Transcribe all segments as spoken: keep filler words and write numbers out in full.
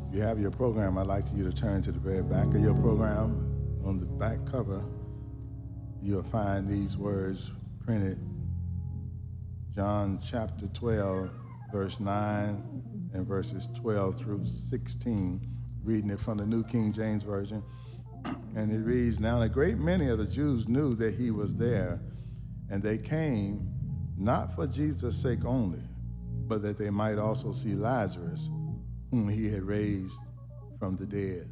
you have your program, I'd like for you to turn to the very back of your program. On the back cover, you'll find these words printed. John chapter twelve, verse nine, and verses twelve through sixteen, reading it from the New King James Version. And it reads, "Now a great many of the Jews knew that he was there, and they came not for Jesus' sake only, but that they might also see Lazarus, whom he had raised from the dead."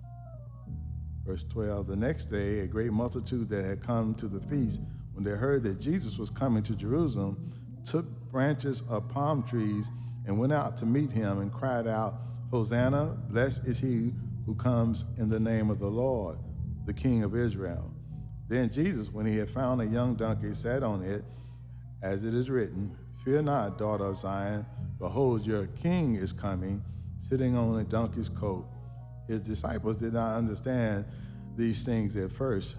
Verse twelve, "The next day, a great multitude that had come to the feast, when they heard that Jesus was coming to Jerusalem, took branches of palm trees and went out to meet him and cried out, 'Hosanna, blessed is he who comes in the name of the Lord, the King of Israel.' Then Jesus, when he had found a young donkey, sat on it, as it is written, 'Fear not, daughter of Zion, behold, your king is coming, sitting on a donkey's coat.' His disciples did not understand these things at first,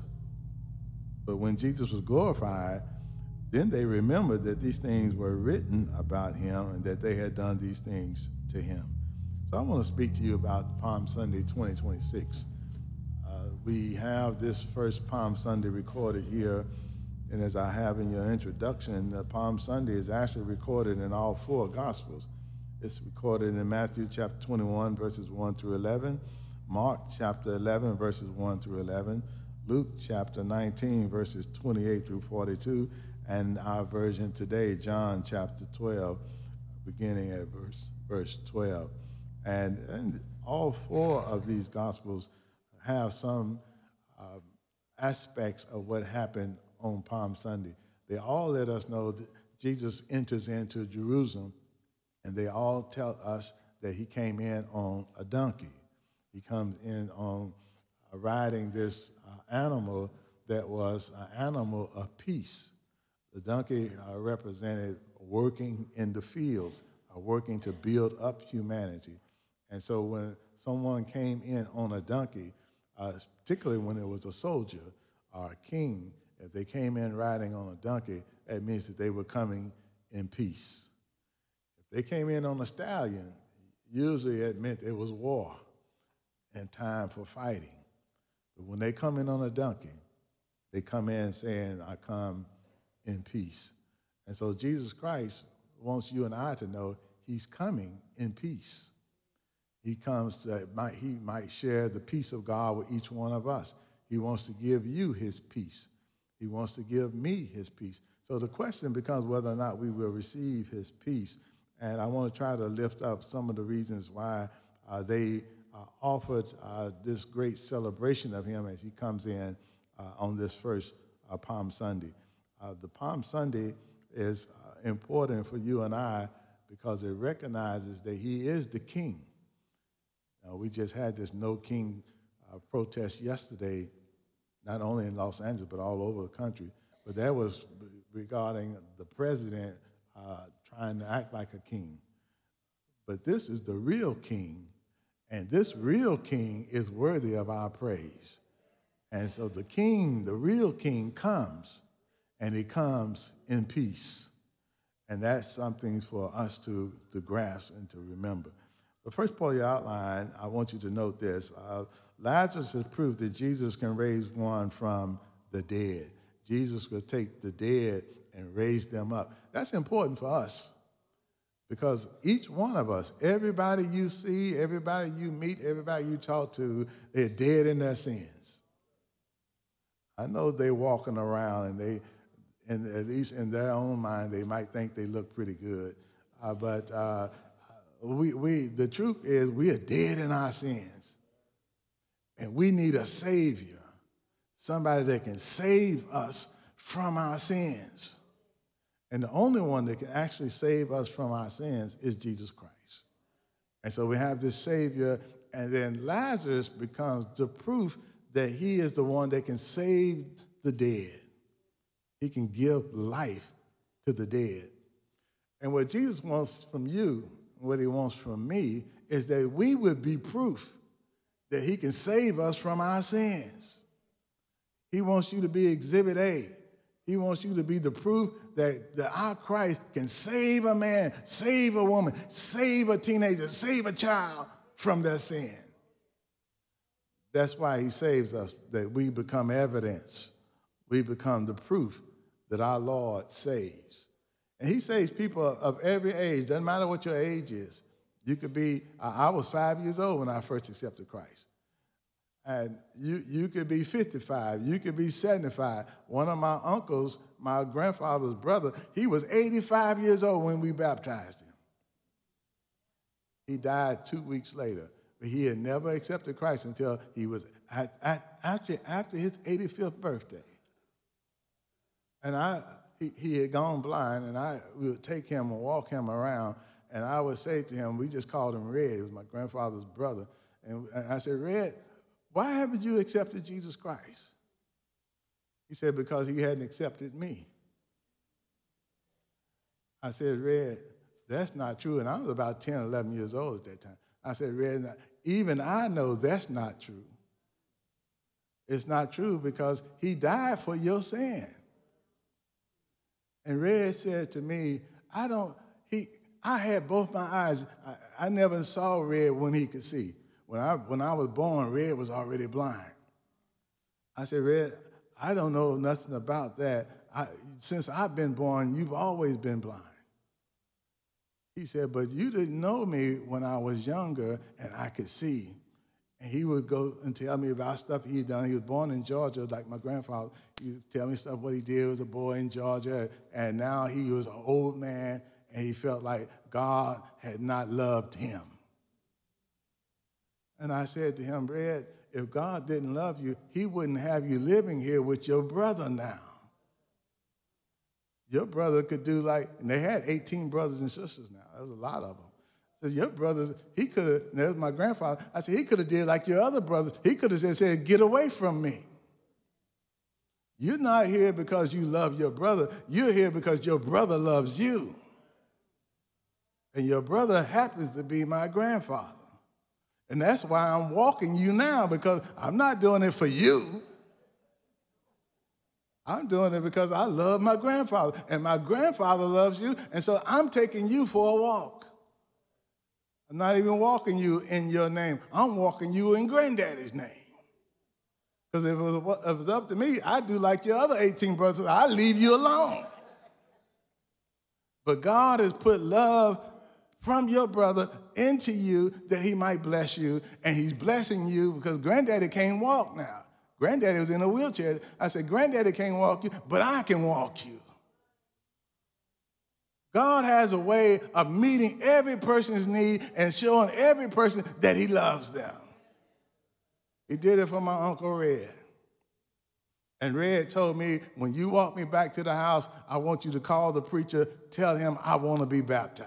but when Jesus was glorified, then they remembered that these things were written about him and that they had done these things to him." So I want to speak to you about Palm Sunday twenty twenty-six. Uh, we have this first Palm Sunday recorded here, and as I have in your introduction, the Palm Sunday is actually recorded in all four Gospels. It's recorded in Matthew chapter twenty-one, verses one through eleven, Mark chapter eleven, verses one through eleven, Luke chapter nineteen, verses twenty-eight through forty-two, and our version today, John chapter twelve, beginning at verse, verse twelve. And, and all four of these Gospels have some uh, aspects of what happened on Palm Sunday. They all let us know that Jesus enters into Jerusalem, and they all tell us that he came in on a donkey. He comes in on uh, riding this uh, animal that was an animal of peace. The donkey uh, represented working in the fields, uh, working to build up humanity. And so when someone came in on a donkey, uh, particularly when it was a soldier or a king, if they came in riding on a donkey, that means that they were coming in peace. If they came in on a stallion, usually it meant it was war and time for fighting. But when they come in on a donkey, they come in saying, "I come in peace." And so Jesus Christ wants you and I to know he's coming in peace. He comes that might, he might share the peace of God with each one of us. He wants to give you his peace. He wants to give me his peace. So the question becomes whether or not we will receive his peace. And I want to try to lift up some of the reasons why uh, they uh, offered uh, this great celebration of him as he comes in uh, on this first uh, Palm Sunday. Uh, the Palm Sunday is uh, important for you and I because it recognizes that he is the king. Uh, we just had this No King uh, protest yesterday, not only in Los Angeles, but all over the country. But that was regarding the president uh, trying to act like a king. But this is the real king, and this real king is worthy of our praise. And so the king, the real king comes, and he comes in peace. And that's something for us to, to grasp and to remember. The first part of your outline, I want you to note this. Uh, Lazarus has proved that Jesus can raise one from the dead. Jesus could take the dead and raise them up. That's important for us because each one of us, everybody you see, everybody you meet, everybody you talk to, they're dead in their sins. I know they're walking around and they, and at least in their own mind, they might think they look pretty good. Uh, but uh, we, we, the truth is we are dead in our sins. And we need a Savior, somebody that can save us from our sins. And the only one that can actually save us from our sins is Jesus Christ. And so we have this Savior, and then Lazarus becomes the proof that he is the one that can save the dead. He can give life to the dead. And what Jesus wants from you, what he wants from me, is that we would be proof that he can save us from our sins. He wants you to be Exhibit A. He wants you to be the proof that, that our Christ can save a man, save a woman, save a teenager, save a child from their sin. That's why he saves us, that we become evidence. We become the proof that our Lord saves. And he saves people of every age. Doesn't matter what your age is. You could be, I was five years old when I first accepted Christ. And you, you could be fifty-five. You could be seventy-five. One of my uncles, my grandfather's brother, he was eighty-five years old when we baptized him. He died two weeks later. But he had never accepted Christ until he was at, at, actually after his eighty-fifth birthday. And I, he, he had gone blind, and I would take him and walk him around, and I would say to him, we just called him Red, he was my grandfather's brother, and, and I said, Red, why haven't you accepted Jesus Christ? He said, because he hadn't accepted me. I said, Red, that's not true, and I was about ten, eleven years old at that time. I said, Red, even I know that's not true. It's not true because he died for your sin. And Red said to me, I don't, he, I had both my eyes. I, I never saw Red when he could see. When I, when I was born, Red was already blind. I said, Red, I don't know nothing about that. I, since I've been born, you've always been blind. He said, but you didn't know me when I was younger and I could see. And he would go and tell me about stuff he'd done. He was born in Georgia, like my grandfather. He would tell me stuff, what he did as a boy in Georgia. And now he was an old man, and he felt like God had not loved him. And I said to him, Red, if God didn't love you, he wouldn't have you living here with your brother now. Your brother could do like, and they had eighteen brothers and sisters now. There was a lot of them. So your brothers, he could have, that was my grandfather. I said, he could have did like your other brothers. He could have said, said, get away from me. You're not here because you love your brother. You're here because your brother loves you. And your brother happens to be my grandfather. And that's why I'm walking you now, because I'm not doing it for you. I'm doing it because I love my grandfather, and my grandfather loves you, and so I'm taking you for a walk. I'm not even walking you in your name. I'm walking you in Granddaddy's name. Because if, if it was up to me, I'd do like your other eighteen brothers. I'd leave you alone. But God has put love from your brother into you that he might bless you, and he's blessing you because Granddaddy can't walk now. Granddaddy was in a wheelchair. I said, Granddaddy can't walk you, but I can walk you. God has a way of meeting every person's need and showing every person that he loves them. He did it for my Uncle Red. And Red told me, when you walk me back to the house, I want you to call the preacher, tell him I want to be baptized.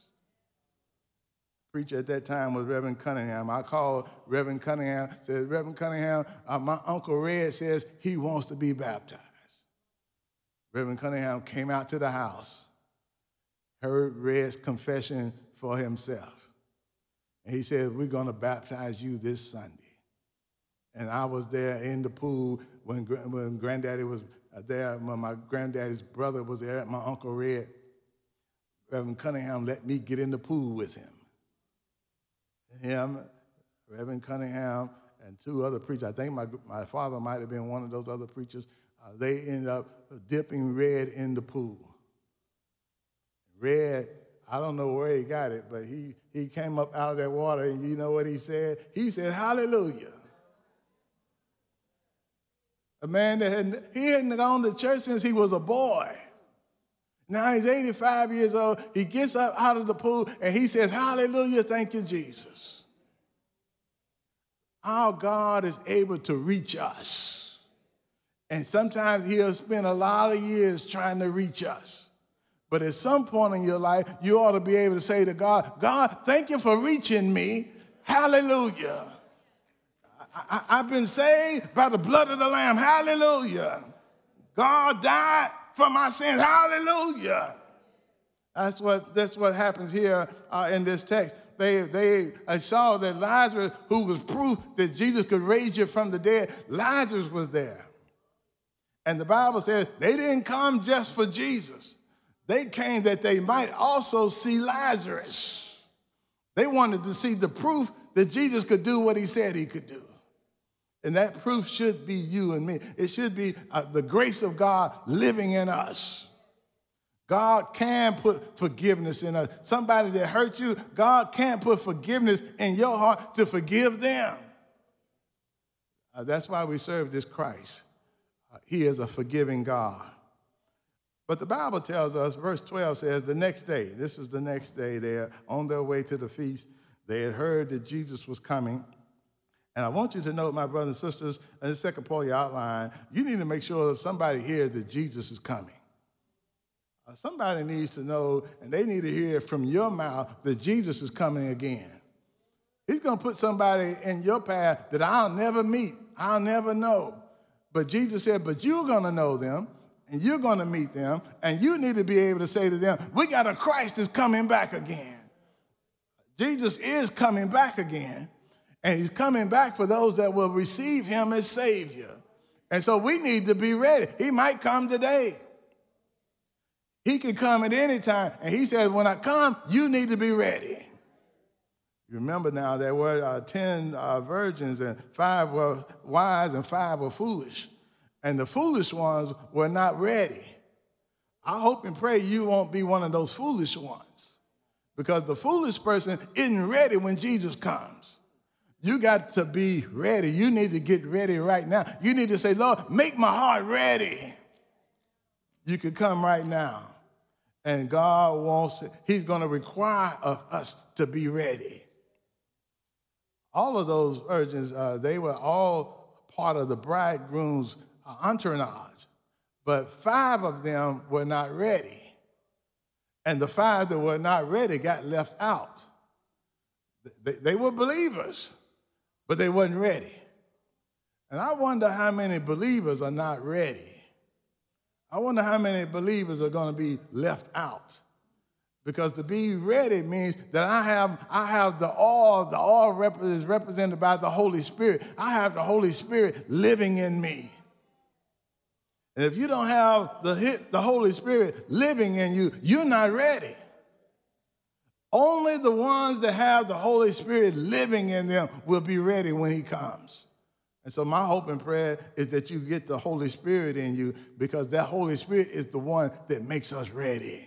The preacher at that time was Reverend Cunningham. I called Reverend Cunningham, said, Reverend Cunningham, uh, my Uncle Red says he wants to be baptized. Reverend Cunningham came out to the house, heard Red's confession for himself. And he said, we're going to baptize you this Sunday. And I was there in the pool when, when Granddaddy was there, when my granddaddy's brother was there, my Uncle Red. Reverend Cunningham let me get in the pool with him. Him, Reverend Cunningham, and two other preachers. I think my, my father might have been one of those other preachers. Uh, they ended up dipping Red in the pool. Red, I don't know where he got it, but he, he came up out of that water, and you know what he said? He said, hallelujah. A man that had, he hadn't gone to church since he was a boy. Now he's eighty-five years old. He gets up out of the pool, and he says, hallelujah, thank you, Jesus. Our God is able to reach us. And sometimes he'll spend a lot of years trying to reach us. But at some point in your life, you ought to be able to say to God, God, thank you for reaching me. Hallelujah. I, I, I've been saved by the blood of the Lamb. Hallelujah. God died for my sins. Hallelujah. That's what, that's what happens here uh, in this text. They, they I saw that Lazarus, who was proof that Jesus could raise you from the dead, Lazarus was there. And the Bible says they didn't come just for Jesus. They came that they might also see Lazarus. They wanted to see the proof that Jesus could do what he said he could do. And that proof should be you and me. It should be uh, the grace of God living in us. God can put forgiveness in us. Somebody that hurt you, God can put forgiveness in your heart to forgive them. Uh, that's why we serve this Christ. Uh, he is a forgiving God. But the Bible tells us, verse twelve says, the next day, this is the next day, they're on their way to the feast. They had heard that Jesus was coming. And I want you to know, my brothers and sisters, in the second part of your outline, you need to make sure that somebody hears that Jesus is coming. Uh, somebody needs to know, and they need to hear from your mouth that Jesus is coming again. He's going to put somebody in your path that I'll never meet, I'll never know. But Jesus said, but you're going to know them, and you're going to meet them, and you need to be able to say to them, we got a Christ that's coming back again. Jesus is coming back again, and he's coming back for those that will receive him as Savior. And so we need to be ready. He might come today. He can come at any time. And he says, when I come, you need to be ready. You remember now there were uh, ten uh, virgins, and five were wise and five were foolish. And the foolish ones were not ready. I hope and pray you won't be one of those foolish ones, because the foolish person isn't ready when Jesus comes. You got to be ready. You need to get ready right now. You need to say, Lord, make my heart ready. You could come right now. And God wants, he's going to require of us to be ready. All of those virgins, uh, they were all part of the bridegroom's entourage, but five of them were not ready. And the five that were not ready got left out. They, they were believers, but they wasn't ready. And I wonder how many believers are not ready. I wonder how many believers are going to be left out. Because to be ready means that I have, I have the all, the all rep- is represented by the Holy Spirit. I have the Holy Spirit living in me. And if you don't have the, the Holy Spirit living in you, you're not ready. Only the ones that have the Holy Spirit living in them will be ready when he comes. And so my hope and prayer is that you get the Holy Spirit in you, because that Holy Spirit is the one that makes us ready.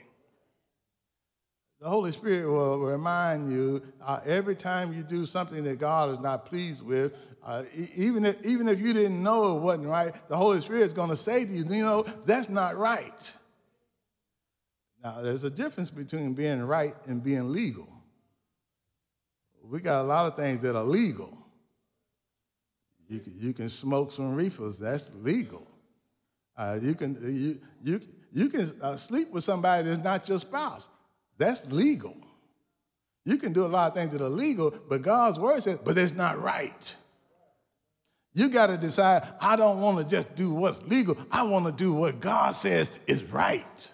The Holy Spirit will remind you uh, every time you do something that God is not pleased with, uh, even, if, even if you didn't know it wasn't right, the Holy Spirit is going to say to you, you know, that's not right. Now, there's a difference between being right and being legal. We got a lot of things that are legal. You can, you can smoke some reefers, that's legal. Uh, you can, you, you, you can uh, sleep with somebody that's not your spouse. That's legal. You can do a lot of things that are legal, but God's word says, but it's not right. You got to decide, I don't want to just do what's legal. I want to do what God says is right.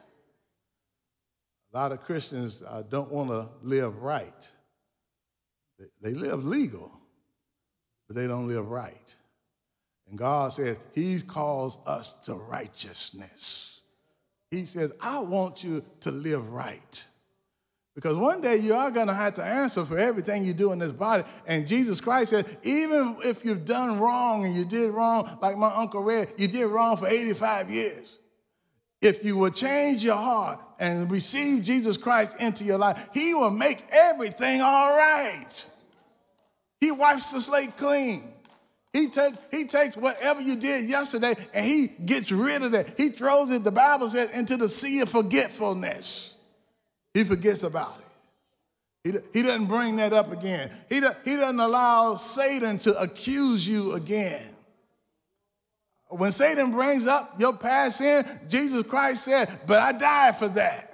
A lot of Christians uh, don't want to live right. They, they live legal, but they don't live right. And God says he calls us to righteousness. He says, I want you to live right. Because one day you are going to have to answer for everything you do in this body. And Jesus Christ said, even if you've done wrong and you did wrong, like my Uncle Red, you did wrong for eighty-five years. If you will change your heart and receive Jesus Christ into your life, he will make everything all right. He wipes the slate clean. He, take, he takes whatever you did yesterday and he gets rid of that. He throws it, the Bible says, into the sea of forgetfulness. He forgets about it. He, he doesn't bring that up again. He, do, he doesn't allow Satan to accuse you again. When Satan brings up your past sin, Jesus Christ said, but I died for that.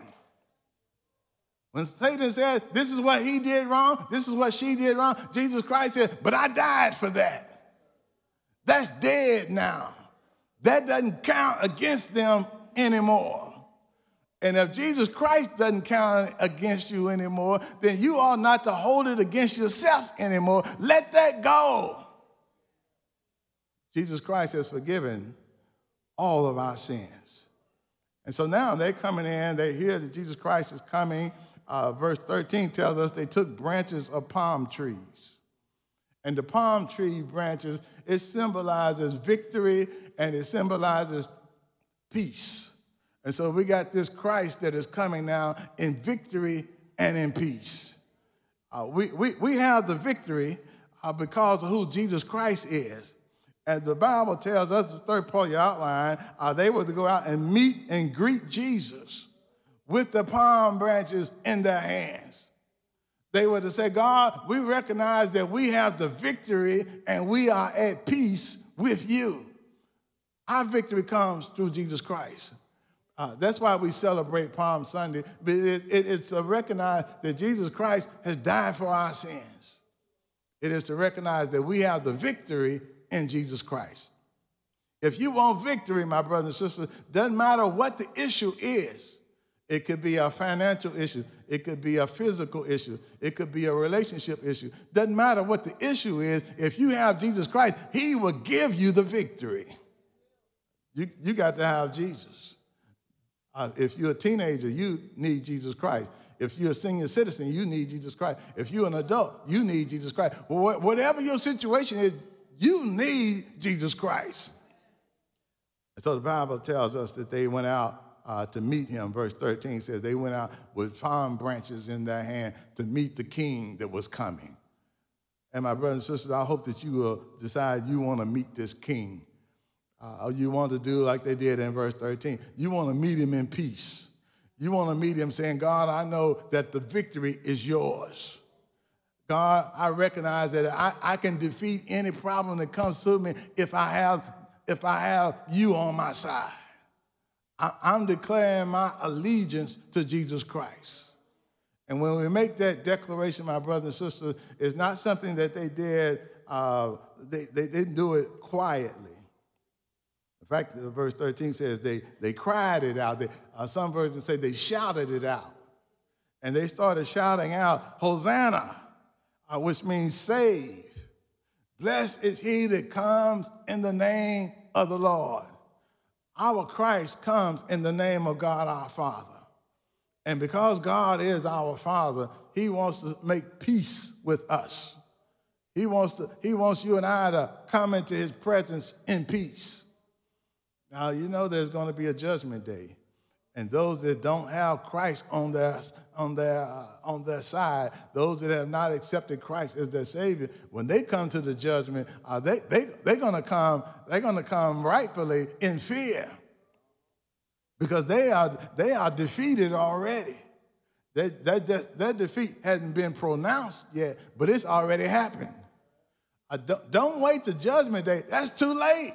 When Satan said, this is what he did wrong, this is what she did wrong, Jesus Christ said, but I died for that. That's dead now. That doesn't count against them anymore. And if Jesus Christ doesn't count against you anymore, then you ought not to hold it against yourself anymore. Let that go. Jesus Christ has forgiven all of our sins. And so now they're coming in, they hear that Jesus Christ is coming. uh, verse thirteen tells us they took branches of palm trees. And the palm tree branches, it symbolizes victory and it symbolizes peace. And so we got this Christ that is coming now in victory and in peace. Uh, we, we, we have the victory uh, because of who Jesus Christ is. And the Bible tells us, the third part of your outline, uh, they were to go out and meet and greet Jesus with the palm branches in their hands. They were to say, God, we recognize that we have the victory and we are at peace with you. Our victory comes through Jesus Christ. Uh, that's why we celebrate Palm Sunday. But it, it, it's to recognize that Jesus Christ has died for our sins. It is to recognize that we have the victory in Jesus Christ. If you want victory, my brothers and sisters, doesn't matter what the issue is. It could be a financial issue. It could be a physical issue. It could be a relationship issue. Doesn't matter what the issue is. If you have Jesus Christ, he will give you the victory. You, you got to have Jesus. Uh, if you're a teenager, you need Jesus Christ. If you're a senior citizen, you need Jesus Christ. If you're an adult, you need Jesus Christ. Well, whatever your situation is, you need Jesus Christ. And so the Bible tells us that they went out uh, to meet him. Verse thirteen says they went out with palm branches in their hand to meet the king that was coming. And my brothers and sisters, I hope that you will decide you want to meet this king. Uh, you want to do like they did in verse thirteen. You want to meet him in peace. You want to meet him saying, God, I know that the victory is yours. God, I recognize that I, I can defeat any problem that comes to me if I have, if I have you on my side. I, I'm declaring my allegiance to Jesus Christ. And when we make that declaration, my brothers and sisters, it's not something that they did, uh, they, they didn't do it quietly. In fact, verse thirteen says they, they cried it out. They, uh, some versions say they shouted it out. And they started shouting out, Hosanna, uh, which means save. Blessed is he that comes in the name of the Lord. Our Christ comes in the name of God our Father. And because God is our Father, he wants to make peace with us. He wants to, he wants you and I to come into his presence in peace. Now, you know there's going to be a judgment day. And those that don't have Christ on their, on their, uh, on their side, those that have not accepted Christ as their Savior, when they come to the judgment, uh, they, they, they're going to come, they're going to come rightfully in fear. Because they are, they are defeated already. They, that, that, that defeat hasn't been pronounced yet, but it's already happened. Uh, don't, don't wait till judgment day. That's too late.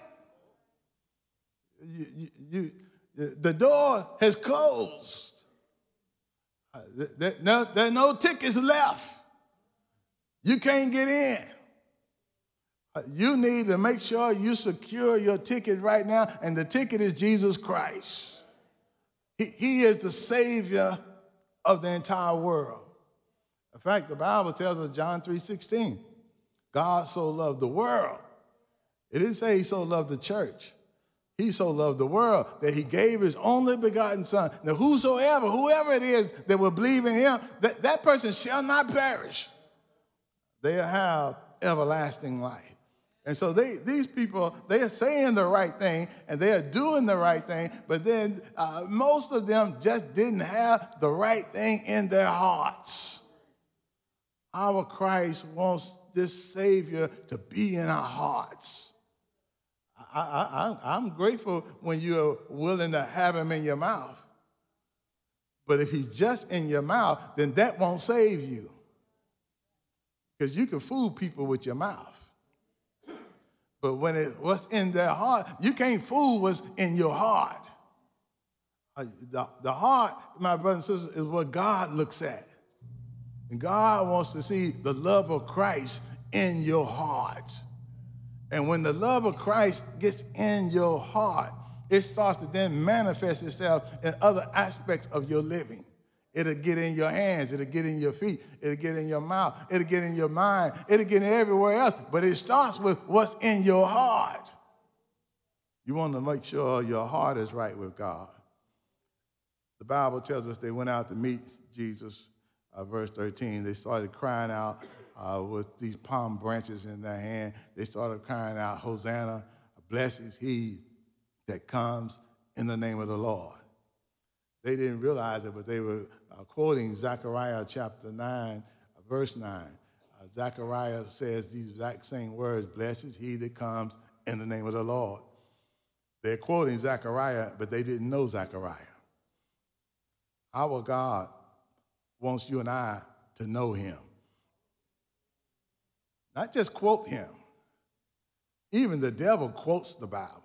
You, you, you, the door has closed. Uh, there, no, there are no tickets left. You can't get in. Uh, you need to make sure you secure your ticket right now, and the ticket is Jesus Christ. He, he is the Savior of the entire world. In fact, the Bible tells us, John three sixteen, God so loved the world. It didn't say he so loved the church. He so loved the world that he gave his only begotten son. Now, whosoever, whoever it is that will believe in him, that, that person shall not perish. They'll have everlasting life. And so they, these people, they are saying the right thing and they are doing the right thing, but then uh, most of them just didn't have the right thing in their hearts. Our Christ wants this Savior to be in our hearts. I, I, I'm grateful when you're willing to have him in your mouth. But if he's just in your mouth, then that won't save you. Because you can fool people with your mouth. But when it's what's in their heart, you can't fool what's in your heart. Uh, the, the heart, my brothers and sisters, is what God looks at. And God wants to see the love of Christ in your heart. And when the love of Christ gets in your heart, it starts to then manifest itself in other aspects of your living. It'll get in your hands. It'll get in your feet. It'll get in your mouth. It'll get in your mind. It'll get in everywhere else. But it starts with what's in your heart. You want to make sure your heart is right with God. The Bible tells us they went out to meet Jesus. uh, verse thirteen, they started crying out uh, with these palm branches in their hand. They started crying out, Hosanna, blessed is he that comes in the name of the Lord. They didn't realize it, but they were uh, quoting Zechariah chapter nine, uh, verse nine. Uh, Zechariah says these exact same words, blessed is he that comes in the name of the Lord. They're quoting Zechariah, but they didn't know Zechariah. Our God wants you and I to know him. Not just quote him. Even the devil quotes the Bible.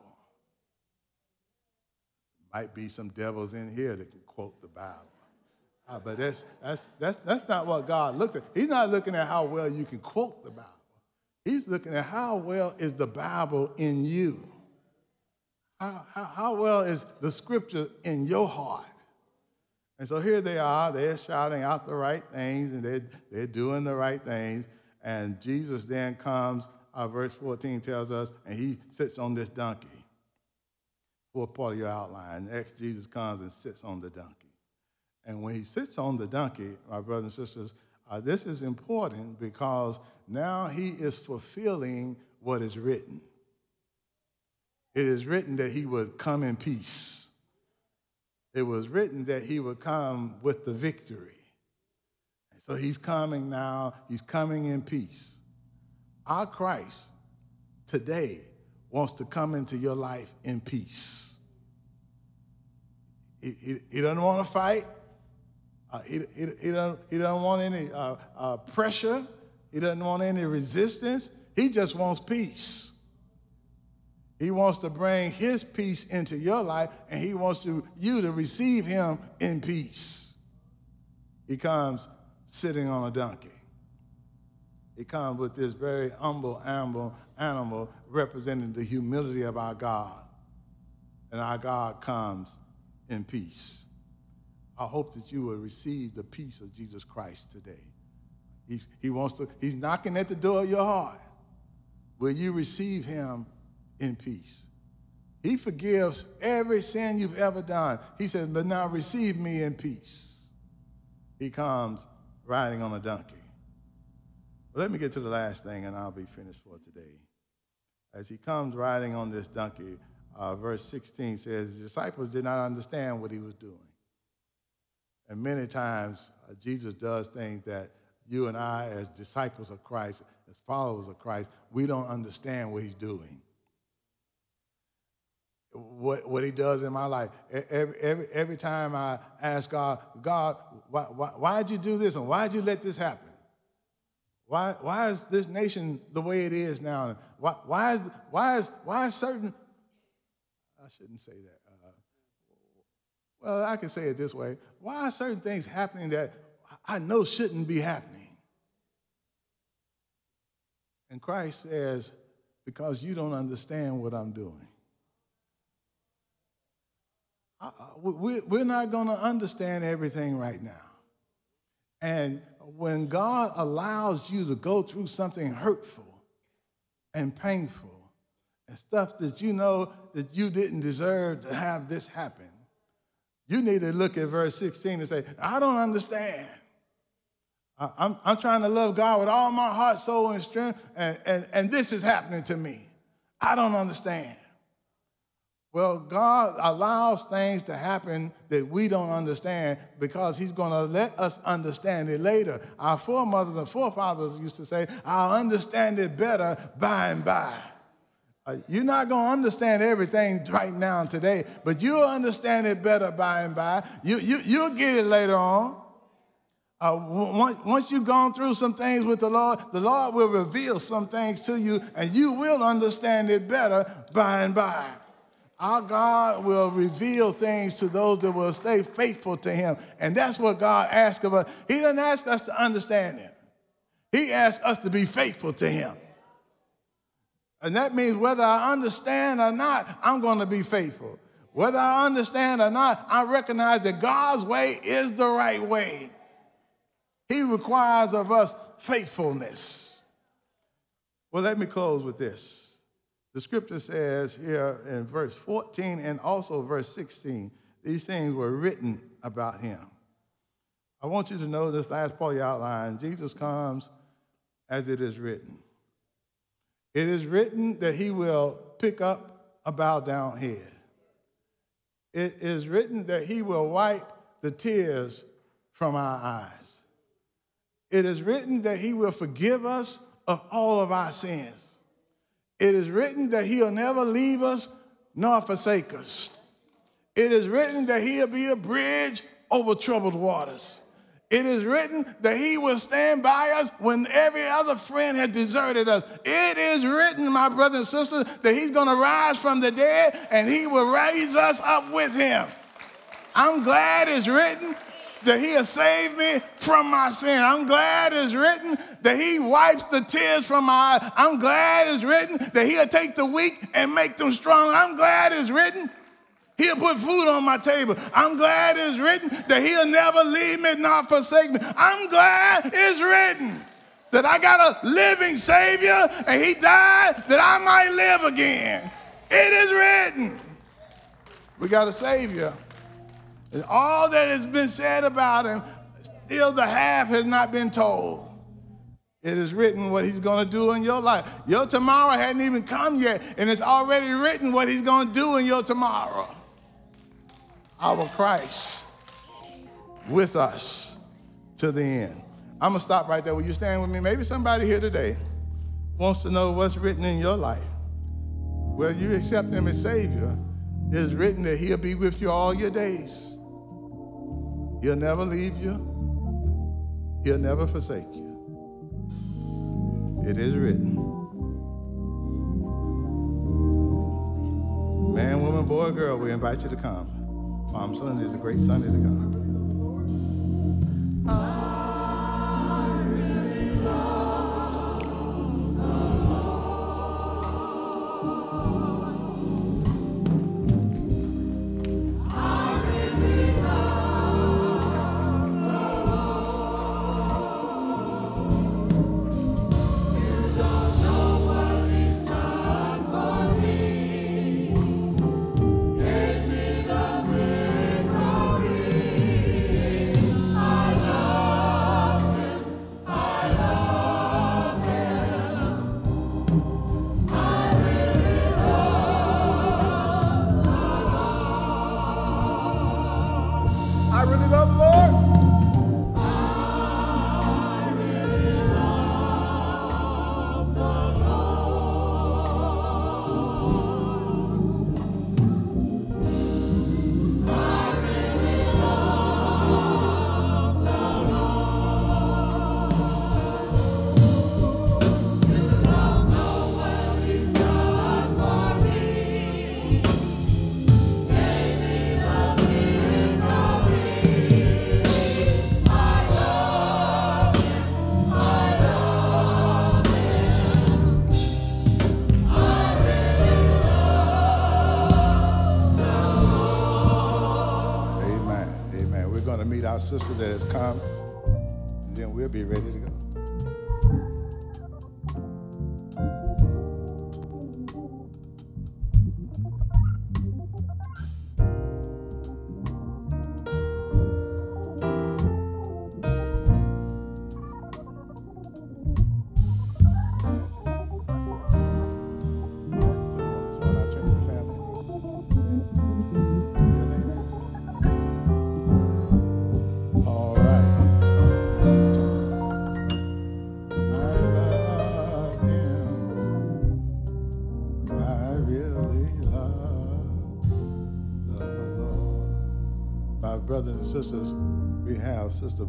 Might be some devils in here that can quote the Bible. Uh, but that's, that's, that's, that's not what God looks at. He's not looking at how well you can quote the Bible. He's looking at how well is the Bible in you. How, how, how well is the scripture in your heart? And so here they are, they're shouting out the right things, and they're, they're doing the right things. And Jesus then comes, uh, verse fourteen tells us, and he sits on this donkey. Fourth part of your outline. Next, Jesus comes and sits on the donkey. And when he sits on the donkey, my brothers and sisters, uh, this is important because now he is fulfilling what is written. It is written that he would come in peace. It was written that he would come with the victory. And so he's coming now. He's coming in peace. Our Christ today wants to come into your life in peace. He, he, he doesn't want to fight. Uh, he, he, he, doesn't, he doesn't want any uh, uh, pressure. He doesn't want any resistance. He just wants peace. He wants to bring his peace into your life, and he wants to, you to receive him in peace. He comes sitting on a donkey. He comes with this very humble animal, animal representing the humility of our God. And our God comes in peace. I hope that you will receive the peace of Jesus Christ today. He's, he wants to, he's knocking at the door of your heart. Will you receive him in peace? He forgives every sin you've ever done. He says, but now receive me in peace. He comes riding on a donkey. But let me get to the last thing, and I'll be finished for today. As he comes riding on this donkey, uh, verse sixteen says, the disciples did not understand what he was doing. And many times, uh, Jesus does things that you and I, as disciples of Christ, as followers of Christ, we don't understand what he's doing. What, what he does in my life. Every, every, every time I ask God, God, why, why, why'd you do this, and why'd you let this happen? Why, why is this nation the way it is now? Why, why, is, why, is, why is certain, I shouldn't say that. Uh, well, I can say it this way. Why are certain things happening that I know shouldn't be happening? And Christ says, because you don't understand what I'm doing. I, we, we're not going to understand everything right now. And when God allows you to go through something hurtful and painful and stuff that you know that you didn't deserve to have this happen, you need to look at verse sixteen and say, I don't understand. I, I'm, I'm trying to love God with all my heart, soul, and strength, and, and, and this is happening to me. I don't understand. Well, God allows things to happen that we don't understand because he's going to let us understand it later. Our foremothers and forefathers used to say, I'll understand it better by and by. Uh, you're not going to understand everything right now and today, but you'll understand it better by and by. You, you, you'll get it later on. Uh, once, once you've gone through some things with the Lord, the Lord will reveal some things to you, and you will understand it better by and by. Our God will reveal things to those that will stay faithful to him. And that's what God asks of us. He doesn't ask us to understand him. He asks us to be faithful to him. And that means whether I understand or not, I'm going to be faithful. Whether I understand or not, I recognize that God's way is the right way. He requires of us faithfulness. Well, let me close with this. The scripture says here in verse fourteen and also verse sixteen, these things were written about him. I want you to know this last part of your outline. Jesus comes as it is written. It is written that he will pick up a bowed down head. It is written that he will wipe the tears from our eyes. It is written that he will forgive us of all of our sins. It is written that he'll never leave us nor forsake us. It is written that he'll be a bridge over troubled waters. It is written that he will stand by us when every other friend had deserted us. It is written, my brothers and sisters, that he's going to rise from the dead and he will raise us up with him. I'm glad it's written that he has saved me from my sin. I'm glad it's written that he wipes the tears from my eyes. I'm glad it's written that he'll take the weak and make them strong. I'm glad it's written he'll put food on my table. I'm glad it's written that he'll never leave me nor forsake me. I'm glad it's written that I got a living Savior and he died that I might live again. It is written. We got a Savior. And all that has been said about him, still the half has not been told. It is written what he's going to do in your life. Your tomorrow hadn't even come yet, and it's already written what he's going to do in your tomorrow. Our Christ with us to the end. I'm going to stop right there. Will you stand with me? Maybe somebody here today wants to know what's written in your life. Well, you accept him as Savior. It is written that he'll be with you all your days. He'll never leave you. He'll never forsake you. It is written. Man, woman, boy, girl, we invite you to come. Palm Sunday is a great Sunday to come. Our sister that has come, and then we'll be ready to go. Brothers and sisters, we have Sister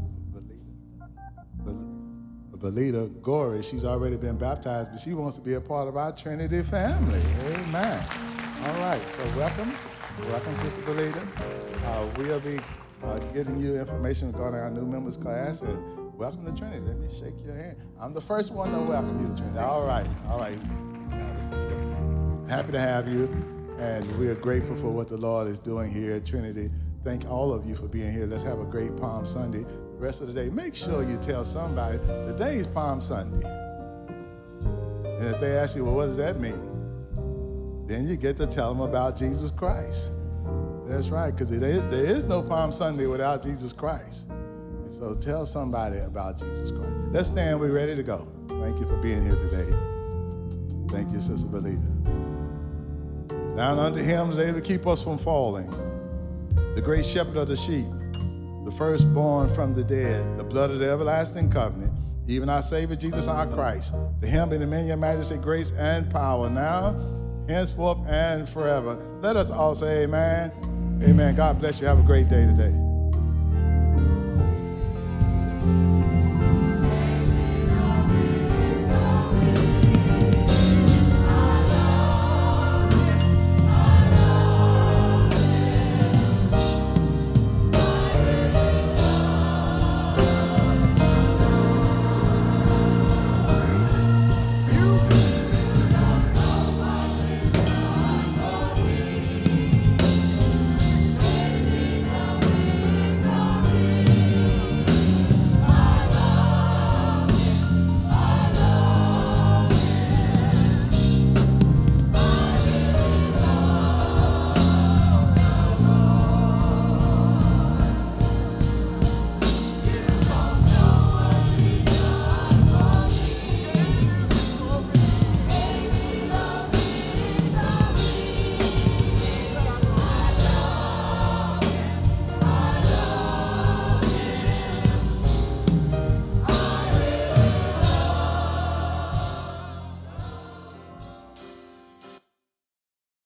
Belita Gorey. She's already been baptized, but she wants to be a part of our Trinity family. Amen. All right, so welcome. Welcome, Sister Belita. Uh, we'll be uh, getting you information regarding our new members class, and welcome to Trinity. Let me shake your hand. I'm the first one to welcome you to Trinity. All right, all right. Happy to have you, and we are grateful for what the Lord is doing here at Trinity. Thank all of you for being here. Let's have a great Palm Sunday. The rest of the day, make sure you tell somebody, today's Palm Sunday. And if they ask you, well, what does that mean? Then you get to tell them about Jesus Christ. That's right, because there is, there is no Palm Sunday without Jesus Christ. So tell somebody about Jesus Christ. Let's stand. We're ready to go. Thank you for being here today. Thank you, Sister Belita. Down unto him is able to keep us from falling. The great shepherd of the sheep, the firstborn from the dead, the blood of the everlasting covenant, even our Savior Jesus our Christ. To him be dominion, majesty, grace, and power now, henceforth, and forever. Let us all say amen. Amen. God bless you. Have a great day today.